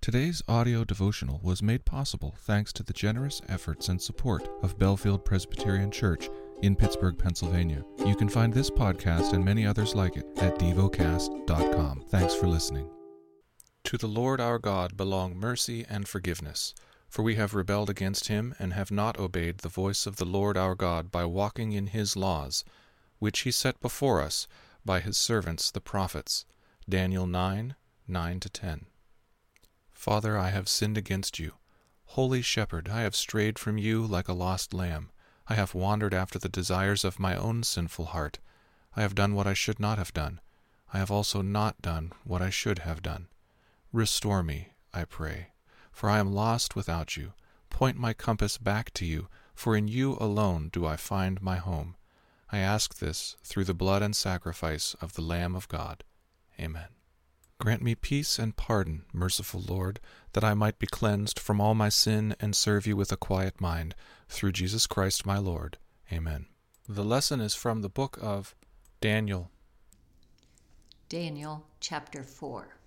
Today's audio devotional was made possible thanks to the generous efforts and support of Bellefield Presbyterian Church in Pittsburgh, Pennsylvania. You can find this podcast and many others like it at devocast.com. Thanks for listening. To the Lord our God belong mercy and forgiveness, for we have rebelled against him and have not obeyed the voice of the Lord our God by walking in his laws, which he set before us by his servants the prophets. Daniel 9:9-10. Father, I have sinned against you. Holy Shepherd, I have strayed from you like a lost lamb. I have wandered after the desires of my own sinful heart. I have done what I should not have done. I have also not done what I should have done. Restore me, I pray, for I am lost without you. Point my compass back to you, for in you alone do I find my home. I ask this through the blood and sacrifice of the Lamb of God. Amen. Grant me peace and pardon, merciful Lord, that I might be cleansed from all my sin and serve you with a quiet mind, through Jesus Christ my Lord. Amen. The lesson is from the book of Daniel. Daniel chapter 4.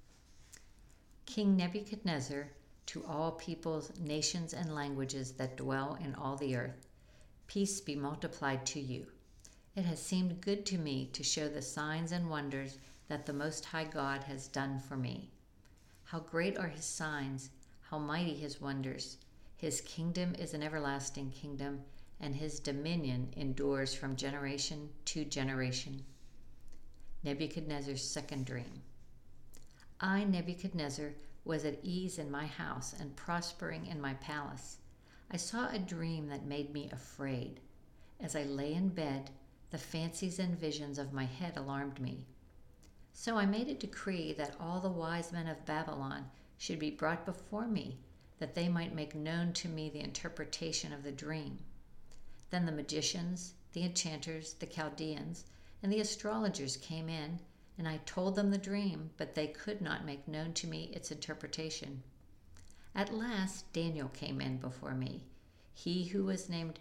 King Nebuchadnezzar, to all peoples, nations, and languages that dwell in all the earth, peace be multiplied to you. It has seemed good to me to show the signs and wonders that the Most High God has done for me. How great are his signs, how mighty his wonders. His kingdom is an everlasting kingdom, and his dominion endures from generation to generation. Nebuchadnezzar's second dream. I, Nebuchadnezzar, was at ease in my house and prospering in my palace. I saw a dream that made me afraid. As I lay in bed, the fancies and visions of my head alarmed me. So I made a decree that all the wise men of Babylon should be brought before me, that they might make known to me the interpretation of the dream. Then the magicians, the enchanters, the Chaldeans, and the astrologers came in, and I told them the dream, but they could not make known to me its interpretation. At last Daniel came in before me, he who was named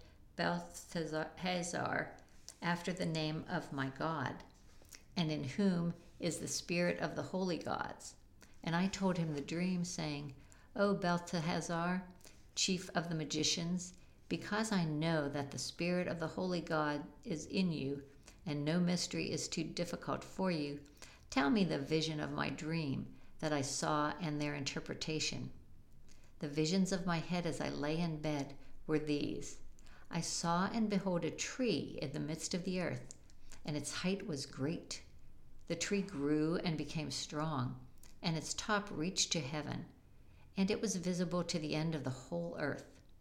Belteshazzar, after the name of my God, and in whom is the spirit of the holy gods. And I told him the dream, saying, O Belteshazzar, chief of the magicians, because I know that the spirit of the holy God is in you, and no mystery is too difficult for you, tell me the vision of my dream that I saw and their interpretation. The visions of my head as I lay in bed were these. I saw and behold a tree in the midst of the earth, and its height was great. The tree grew and became strong, and its top reached to heaven, and it was visible to the end of the whole earth.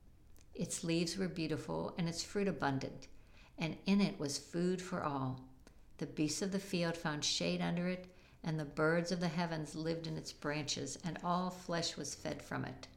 Its leaves were beautiful, and its fruit abundant, and in it was food for all. The beasts of the field found shade under it, and the birds of the heavens lived in its branches, and all flesh was fed from it.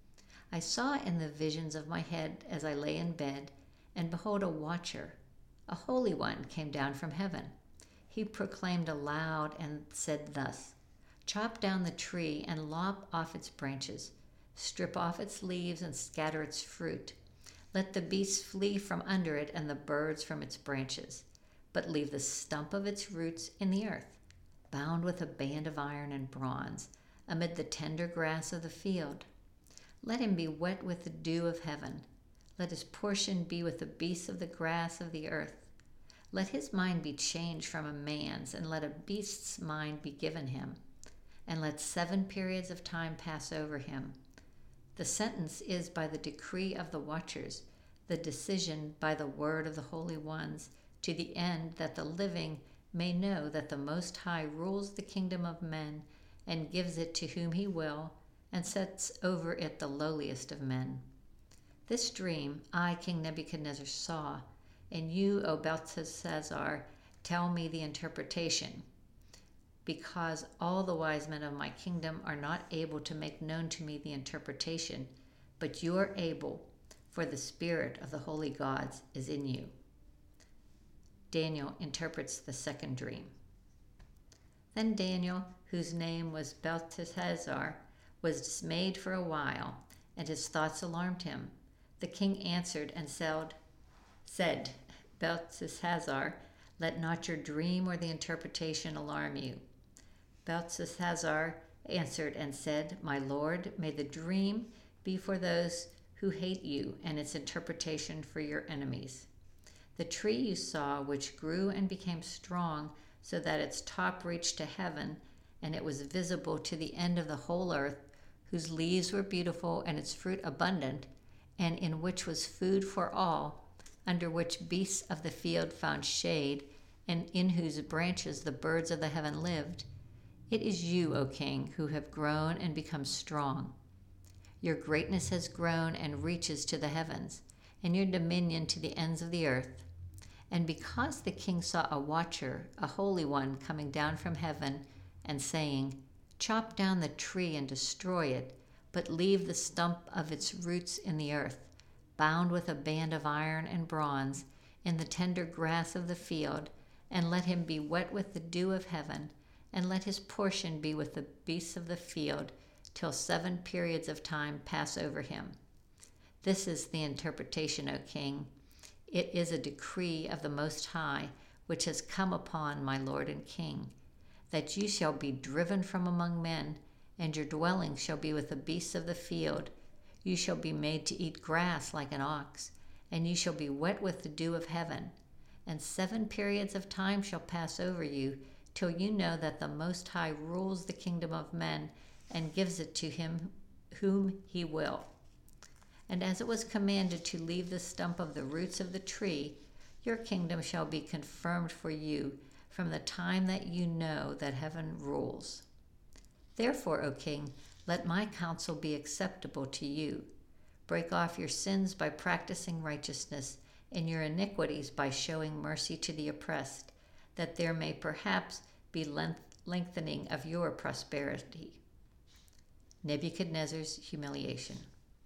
I saw in the visions of my head as I lay in bed, and behold, a watcher, a holy one, came down from heaven. He proclaimed aloud and said thus, Chop down the tree and lop off its branches, strip off its leaves and scatter its fruit. Let the beasts flee from under it and the birds from its branches, but leave the stump of its roots in the earth, bound with a band of iron and bronze, amid the tender grass of the field. Let him be wet with the dew of heaven. Let his portion be with the beasts of the grass of the earth. Let his mind be changed from a man's, and let a beast's mind be given him. And let 7 periods of time pass over him. The sentence is by the decree of the watchers, the decision by the word of the holy ones, to the end that the living may know that the Most High rules the kingdom of men, and gives it to whom he will, and sets over it the lowliest of men. This dream I, King Nebuchadnezzar, saw, and you, O Belteshazzar, tell me the interpretation, because all the wise men of my kingdom are not able to make known to me the interpretation, but you are able, for the spirit of the holy gods is in you. Daniel interprets the second dream. Then Daniel, whose name was Belteshazzar, was dismayed for a while, and his thoughts alarmed him. The king answered and said, Belteshazzar, let not your dream or the interpretation alarm you. Belteshazzar answered and said, "My Lord, may the dream be for those who hate you, and its interpretation for your enemies. The tree you saw, which grew and became strong, so that its top reached to heaven, and it was visible to the end of the whole earth, whose leaves were beautiful and its fruit abundant, and in which was food for all, under which beasts of the field found shade, and in whose branches the birds of the heaven lived. It is you, O King, who have grown and become strong. Your greatness has grown and reaches to the heavens, and your dominion to the ends of the earth. And because the king saw a watcher, a holy one, coming down from heaven, and saying, 'Chop down the tree and destroy it, but leave the stump of its roots in the earth, bound with a band of iron and bronze, in the tender grass of the field, and let him be wet with the dew of heaven, and let his portion be with the beasts of the field, till 7 periods of time pass over him.' This is the interpretation, O King. It is a decree of the Most High, which has come upon my Lord and King, that you shall be driven from among men, and your dwelling shall be with the beasts of the field. You shall be made to eat grass like an ox, and you shall be wet with the dew of heaven. And 7 periods of time shall pass over you, till you know that the Most High rules the kingdom of men, and gives it to him whom he will. And as it was commanded to leave the stump of the roots of the tree, your kingdom shall be confirmed for you from the time that you know that heaven rules. Therefore, O King, let my counsel be acceptable to you. Break off your sins by practicing righteousness, and your iniquities by showing mercy to the oppressed, that there may perhaps be lengthening of your prosperity." Nebuchadnezzar's humiliation.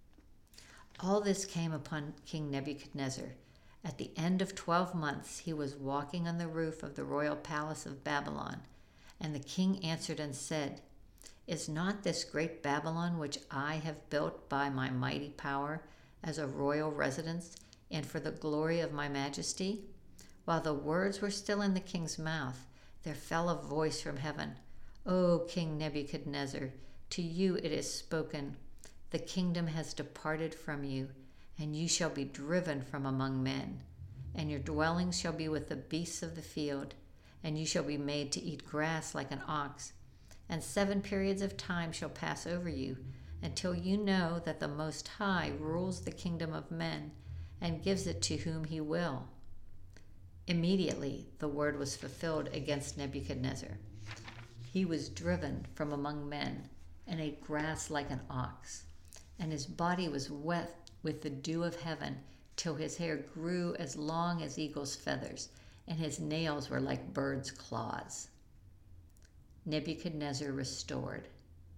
All this came upon King Nebuchadnezzar. At the end of 12 months he was walking on the roof of the royal palace of Babylon, and the king answered and said, "Is not this great Babylon, which I have built by my mighty power, as a royal residence, and for the glory of my majesty?" While the words were still in the king's mouth, there fell a voice from heaven, "O King Nebuchadnezzar, to you it is spoken, the kingdom has departed from you, and you shall be driven from among men, and your dwelling shall be with the beasts of the field, and you shall be made to eat grass like an ox, and 7 periods of time shall pass over you, until you know that the Most High rules the kingdom of men, and gives it to whom he will." Immediately the word was fulfilled against Nebuchadnezzar. He was driven from among men, and ate grass like an ox, and his body was wet with the dew of heaven, till his hair grew as long as eagle's feathers, and his nails were like birds' claws. Nebuchadnezzar restored.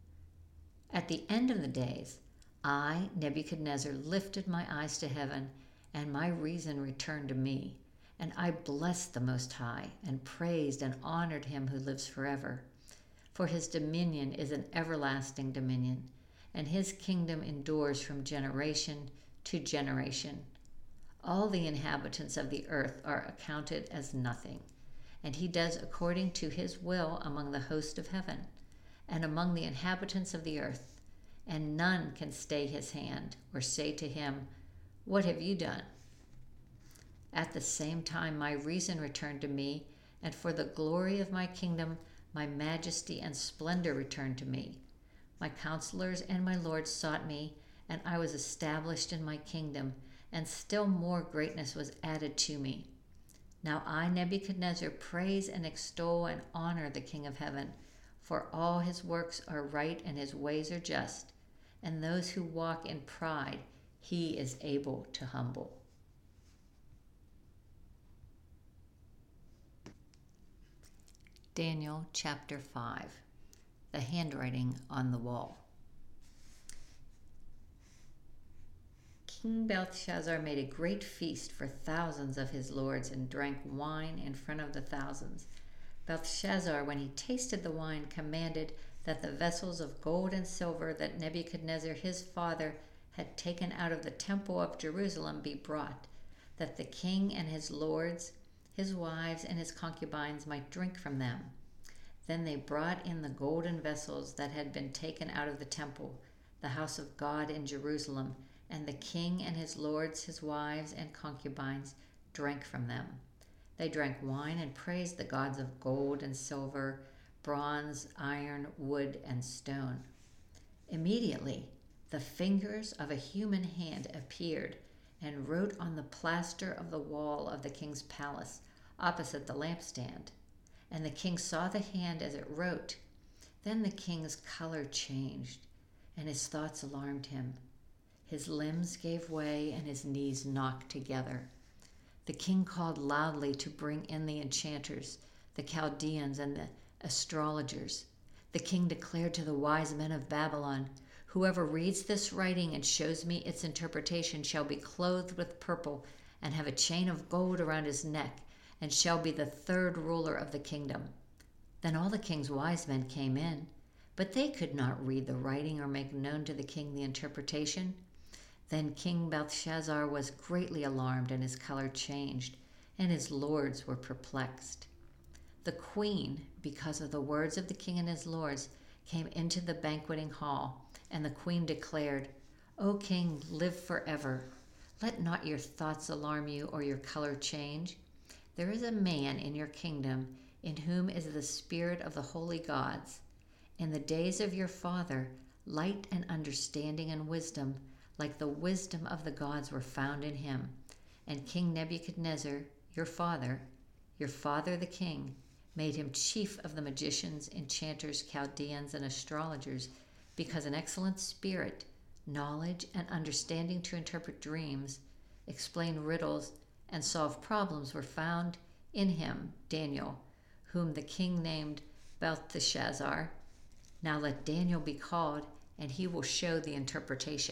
At the end of the days, I, Nebuchadnezzar, lifted my eyes to heaven, and my reason returned to me, and I blessed the Most High, and praised and honored him who lives forever. For his dominion is an everlasting dominion, and his kingdom endures from generation to generation. All the inhabitants of the earth are accounted as nothing, and he does according to his will among the host of heaven, and among the inhabitants of the earth, and none can stay his hand, or say to him, "What have you done?" At the same time my reason returned to me, and for the glory of my kingdom my majesty and splendor returned to me. My counselors and my lords sought me, and I was established in my kingdom, and still more greatness was added to me. Now I, Nebuchadnezzar, praise and extol and honor the King of heaven, for all his works are right and his ways are just, and those who walk in pride he is able to humble. Daniel chapter 5. The handwriting on the wall. King Belshazzar made a great feast for thousands of his lords and drank wine in front of the thousands. Belshazzar, when he tasted the wine, commanded that the vessels of gold and silver that Nebuchadnezzar his father had taken out of the temple of Jerusalem be brought, that the king and his lords, his wives, and his concubines might drink from them. Then they brought in the golden vessels that had been taken out of the temple, the house of God in Jerusalem, and the king and his lords, his wives, and concubines drank from them. They drank wine and praised the gods of gold and silver, bronze, iron, wood, and stone. Immediately, the fingers of a human hand appeared and wrote on the plaster of the wall of the king's palace opposite the lampstand. And the king saw the hand as it wrote. Then the king's color changed, and his thoughts alarmed him. His limbs gave way, and his knees knocked together. The king called loudly to bring in the enchanters, the Chaldeans, and the astrologers. The king declared to the wise men of Babylon, "Whoever reads this writing and shows me its interpretation shall be clothed with purple and have a chain of gold around his neck, and shall be the third ruler of the kingdom." Then all the king's wise men came in, but they could not read the writing or make known to the king the interpretation. Then King Belshazzar was greatly alarmed, and his color changed, and his lords were perplexed. The queen, because of the words of the king and his lords, came into the banqueting hall, and the queen declared, "O king, live forever. Let not your thoughts alarm you or your color change. There is a man in your kingdom in whom is the spirit of the holy gods. In the days of your father, light and understanding and wisdom, like the wisdom of the gods, were found in him. And King Nebuchadnezzar, your father the king, made him chief of the magicians, enchanters, Chaldeans, and astrologers, because an excellent spirit, knowledge, and understanding to interpret dreams, explain riddles, and solve problems were found in him, Daniel, whom the king named Belteshazzar. Now let Daniel be called, and he will show the interpretation."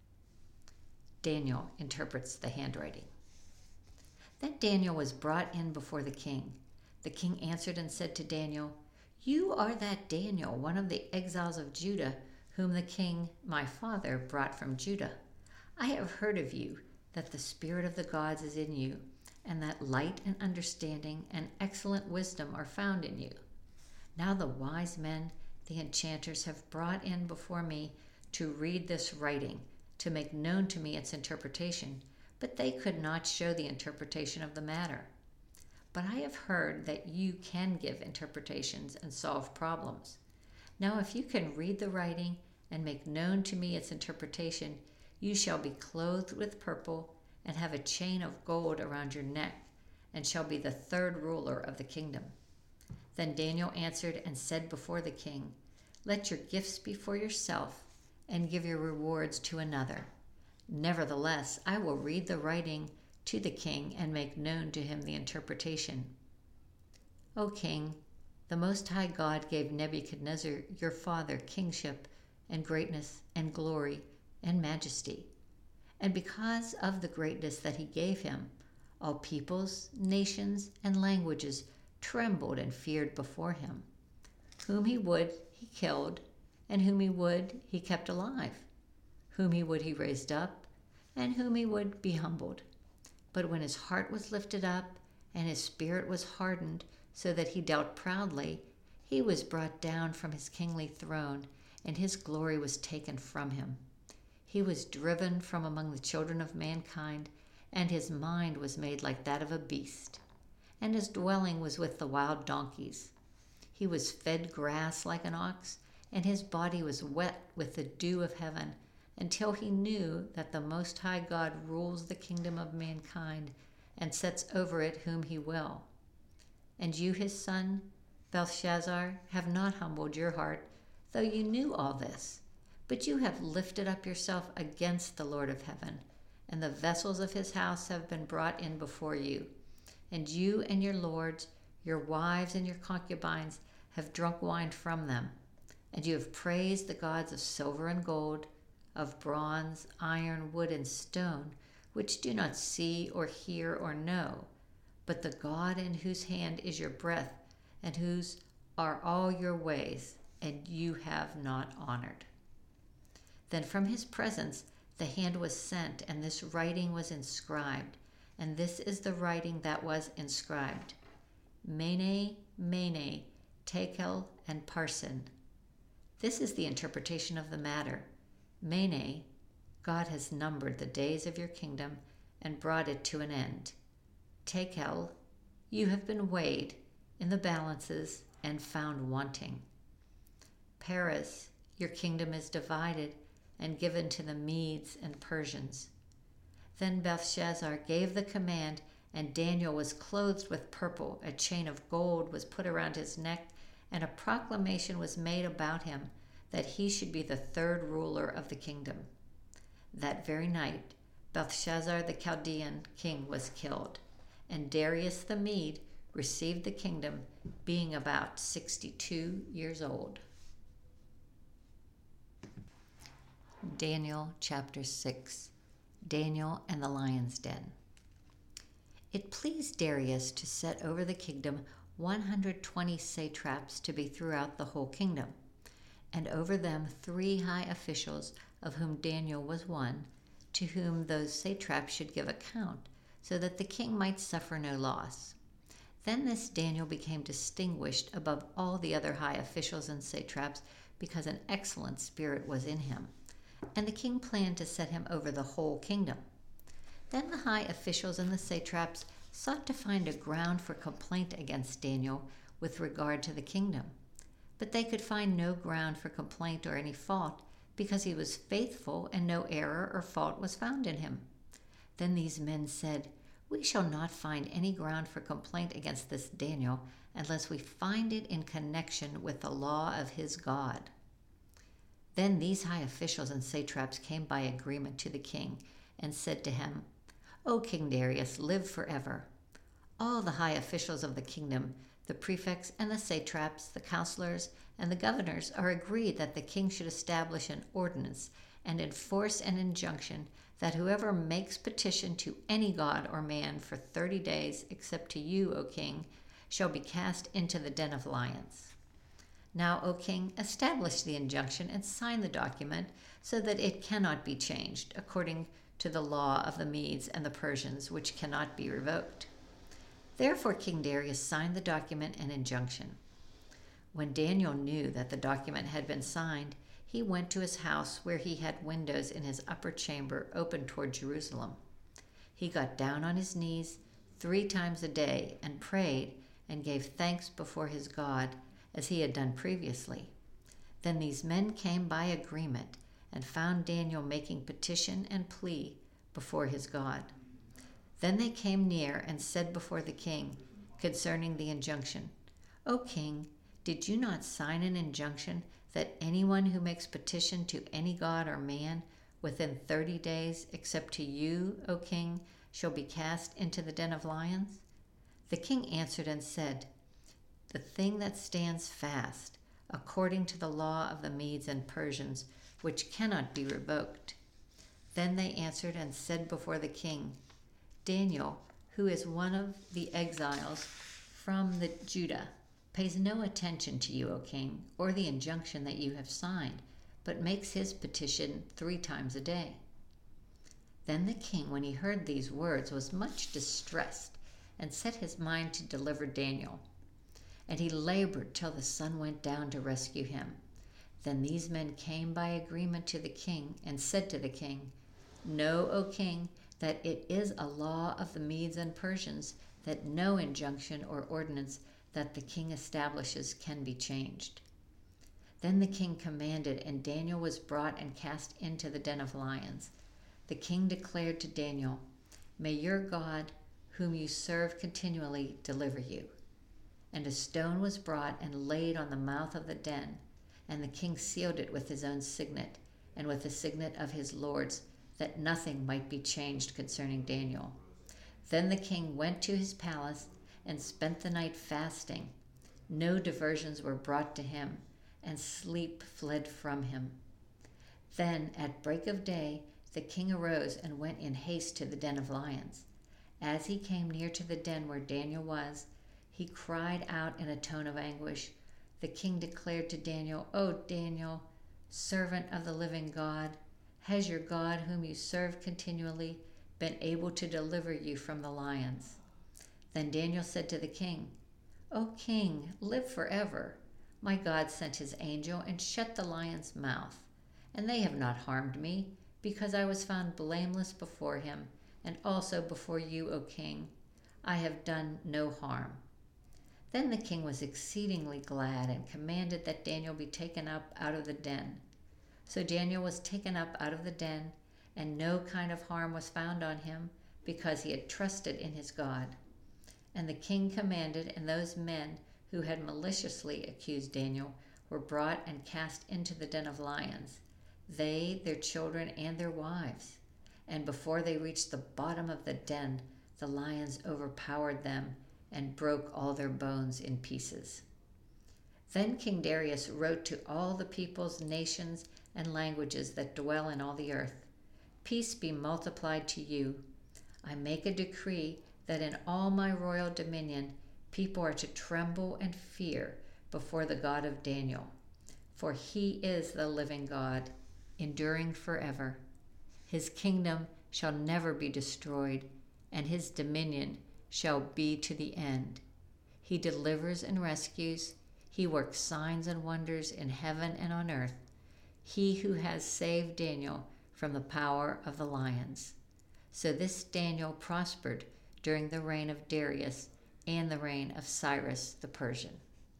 Daniel interprets the handwriting. Then Daniel was brought in before the king. The king answered and said to Daniel, "You are that Daniel, one of the exiles of Judah, whom the king, my father, brought from Judah. I have heard of you, that the spirit of the gods is in you, and that light and understanding and excellent wisdom are found in you. Now the wise men, the enchanters, have brought in before me to read this writing, to make known to me its interpretation, but they could not show the interpretation of the matter. But I have heard that you can give interpretations and solve problems. Now if you can read the writing and make known to me its interpretation, you shall be clothed with purple and have a chain of gold around your neck, and shall be the third ruler of the kingdom." Then Daniel answered and said before the king, "Let your gifts be for yourself, and give your rewards to another. Nevertheless, I will read the writing to the king and make known to him the interpretation. O king, the Most High God gave Nebuchadnezzar your father kingship and greatness and glory and majesty. And because of the greatness that he gave him, all peoples, nations, and languages trembled and feared before him. Whom he would, he killed, and whom he would, he kept alive. Whom he would, he raised up, and whom he would, be humbled. But when his heart was lifted up, and his spirit was hardened, so that he dealt proudly, he was brought down from his kingly throne, and his glory was taken from him. He was driven from among the children of mankind, and his mind was made like that of a beast, and his dwelling was with the wild donkeys. He was fed grass like an ox, and his body was wet with the dew of heaven, until he knew that the Most High God rules the kingdom of mankind and sets over it whom he will. And you, his son, Belshazzar, have not humbled your heart, though you knew all this. But you have lifted up yourself against the Lord of heaven, and the vessels of his house have been brought in before you. And you and your lords, your wives and your concubines, have drunk wine from them. And you have praised the gods of silver and gold, of bronze, iron, wood, and stone, which do not see or hear or know, but the God in whose hand is your breath, and whose are all your ways, and you have not honored. Then from his presence the hand was sent, and this writing was inscribed. And this is the writing that was inscribed: Mene, Mene, Tekel, and Parsin. This is the interpretation of the matter. Mene, God has numbered the days of your kingdom and brought it to an end. Tekel, you have been weighed in the balances and found wanting. Peres, your kingdom is divided and given to the Medes and Persians. Then Belshazzar gave the command, and Daniel was clothed with purple. A chain of gold was put around his neck, and a proclamation was made about him that he should be the third ruler of the kingdom. That very night, Belshazzar the Chaldean king was killed, and Darius the Mede received the kingdom, being about 62 years old. Daniel chapter 6. Daniel and the Lion's Den. It pleased Darius to set over the kingdom 120 satraps to be throughout the whole kingdom, and over them 3 high officials, of whom Daniel was one, to whom those satraps should give account, so that the king might suffer no loss. Then this Daniel became distinguished above all the other high officials and satraps, because an excellent spirit was in him, and the king planned to set him over the whole kingdom. Then the high officials and the satraps sought to find a ground for complaint against Daniel with regard to the kingdom. But they could find no ground for complaint or any fault, because he was faithful and no error or fault was found in him. Then these men said, "We shall not find any ground for complaint against this Daniel unless we find it in connection with the law of his God." Then these high officials and satraps came by agreement to the king and said to him, "O King Darius, live forever. All the high officials of the kingdom, the prefects and the satraps, the counselors and the governors, are agreed that the king should establish an ordinance and enforce an injunction that whoever makes petition to any god or man for 30 days, except to you, O king, shall be cast into the den of lions. Now, O king, establish the injunction and sign the document so that it cannot be changed, according to the law of the Medes and the Persians, which cannot be revoked." Therefore King Darius signed the document and injunction. When Daniel knew that the document had been signed, he went to his house, where he had windows in his upper chamber open toward Jerusalem. He got down on his knees 3 times a day and prayed and gave thanks before his God, as he had done previously. Then these men came by agreement and found Daniel making petition and plea before his God. Then they came near and said before the king concerning the injunction, "O king, did you not sign an injunction that anyone who makes petition to any god or man within 30 days, except to you, O king, shall be cast into the den of lions?" The king answered and said, "The thing that stands fast, according to the law of the Medes and Persians, which cannot be revoked." Then they answered and said before the king, "Daniel, who is one of the exiles from the Judah, pays no attention to you, O king, or the injunction that you have signed, but makes his petition 3 times a day." Then the king, when he heard these words, was much distressed, and set his mind to deliver Daniel. And he labored till the sun went down to rescue him. Then these men came by agreement to the king and said to the king, "Know, O king, that it is a law of the Medes and Persians that no injunction or ordinance that the king establishes can be changed." Then the king commanded, and Daniel was brought and cast into the den of lions. The king declared to Daniel, "May your God, whom you serve continually, deliver you." And a stone was brought and laid on the mouth of the den, and the king sealed it with his own signet and with the signet of his lords, that nothing might be changed concerning Daniel. Then the king went to his palace and spent the night fasting. No diversions were brought to him, and sleep fled from him. Then at break of day the king arose and went in haste to the den of lions. As he came near to the den where Daniel was, he cried out in a tone of anguish. The king declared to Daniel, "O Daniel, servant of the living God, has your God, whom you serve continually, been able to deliver you from the lions?" Then Daniel said to the king, "O king, live forever. My God sent his angel and shut the lion's mouth, and they have not harmed me, because I was found blameless before him, and also before you, O king. I have done no harm." Then the king was exceedingly glad and commanded that Daniel be taken up out of the den. So Daniel was taken up out of the den, and no kind of harm was found on him, because he had trusted in his God. And the king commanded, and those men who had maliciously accused Daniel were brought and cast into the den of lions, they, their children, and their wives. And before they reached the bottom of the den, the lions overpowered them and broke all their bones in pieces. Then King Darius wrote to all the peoples, nations, and languages that dwell in all the earth, "Peace be multiplied to you. I make a decree that in all my royal dominion people are to tremble and fear before the God of Daniel, for he is the living God, enduring forever. His kingdom shall never be destroyed, and his dominion shall be to the end. He delivers and rescues. He works signs and wonders in heaven and on earth. He who has saved Daniel from the power of the lions." So this Daniel prospered during the reign of Darius and the reign of Cyrus the Persian.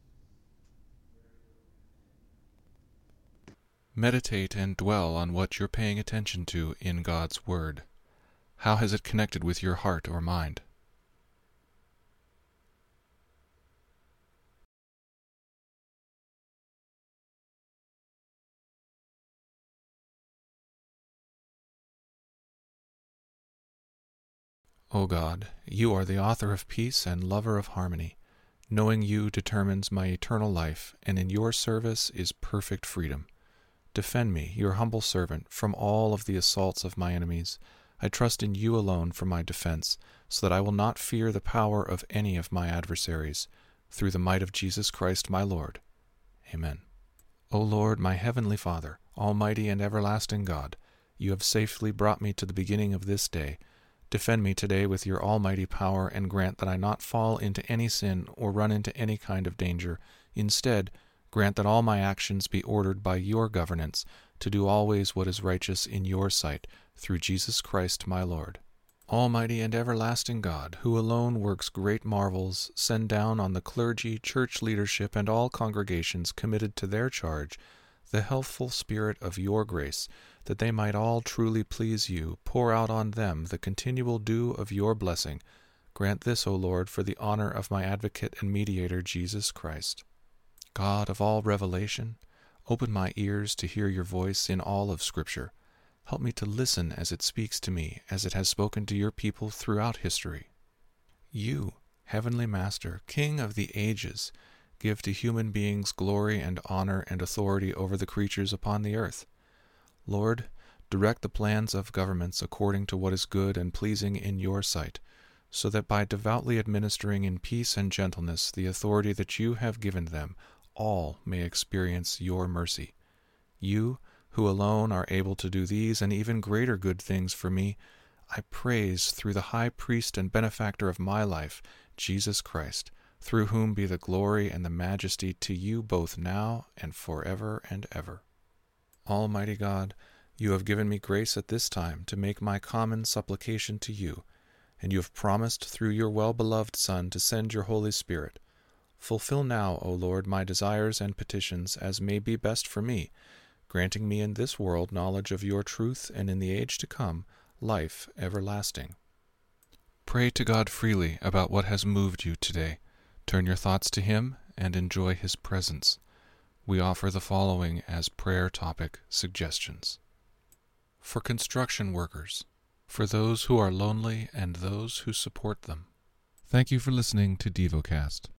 Meditate and dwell on what you're paying attention to in God's Word. How has it connected with your heart or mind? O God, you are the author of peace and lover of harmony. Knowing you determines my eternal life, and in your service is perfect freedom. Defend me, your humble servant, from all of the assaults of my enemies. I trust in you alone for my defense, so that I will not fear the power of any of my adversaries. Through the might of Jesus Christ my Lord. Amen. O Lord, my heavenly Father, almighty and everlasting God, you have safely brought me to the beginning of this day. Defend me today with your almighty power, and grant that I not fall into any sin or run into any kind of danger. Instead, grant that all my actions be ordered by your governance, to do always what is righteous in your sight, through Jesus Christ my Lord. Almighty and everlasting God, who alone works great marvels, send down on the clergy, church leadership, and all congregations committed to their charge the healthful spirit of your grace, that they might all truly please you. Pour out on them the continual dew of your blessing. Grant this, O Lord, for the honor of my advocate and mediator, Jesus Christ. God of all revelation, open my ears to hear your voice in all of Scripture. Help me to listen as it speaks to me, as it has spoken to your people throughout history. You, Heavenly Master, King of the ages, give to human beings glory and honor and authority over the creatures upon the earth. Lord, direct the plans of governments according to what is good and pleasing in your sight, so that by devoutly administering in peace and gentleness the authority that you have given them, all may experience your mercy. You, who alone are able to do these and even greater good things for me, I praise through the high priest and benefactor of my life, Jesus Christ, through whom be the glory and the majesty to you both now and forever and ever. Almighty God, you have given me grace at this time to make my common supplication to you, and you have promised through your well-beloved Son to send your Holy Spirit. Fulfill now, O Lord, my desires and petitions as may be best for me, granting me in this world knowledge of your truth, and in the age to come, life everlasting. Pray to God freely about what has moved you today. Turn your thoughts to Him and enjoy His presence. We offer the following as prayer topic suggestions. For construction workers, for those who are lonely and those who support them. Thank you for listening to DevoCast.